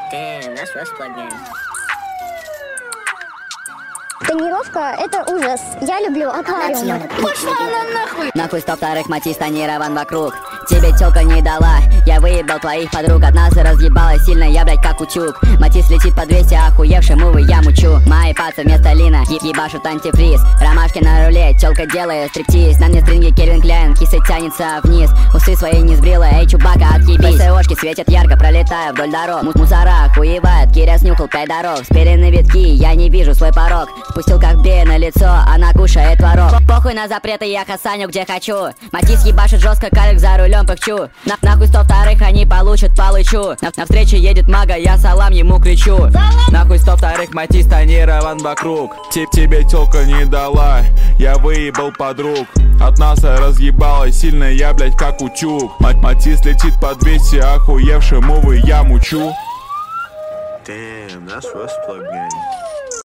Damn, that's Rust Plug game. Тонировка — это ужас. Я люблю аквариум. Пошла она нахуй! Нахуй 102-х Матис тонирован вокруг. Тебе тёлка не дала, я выебал твоих подруг. Одна разъебалась сильно, я, блядь, как утюг. Матис летит по 200, охуевший мувы я мучу. Мои пацы вместо лина, ебашут антифриз. Ромашки на руле, тёлка делает стриптиз. На мне стринги Кельвин Кляйн, кисы тянется вниз. Усы свои не сбрила, эй, чубака, отъебись. ПСОшки светят ярко, пролетая вдоль дорог. Мусора охуевает, Киря снюхал 5 дорог. Спилены витки, я не вижу свой порог. Спустил как бей на лицо, она кушает творог. Похуй на запреты, я хасаню где хочу. Матис ебашит жестко, калик за рулем пыхчу. Нахуй 102-х они получат получу. На встрече едет мага, я салам ему кричу. Нахуй 102-х Матис тонирован вокруг. Тебе тёлка не дала, я выебал подруг. От нас разъебалась сильно, я, блядь, как утюг. Матис летит по 200, охуевший мувы я мучу. Damn, that's Rust Plug game.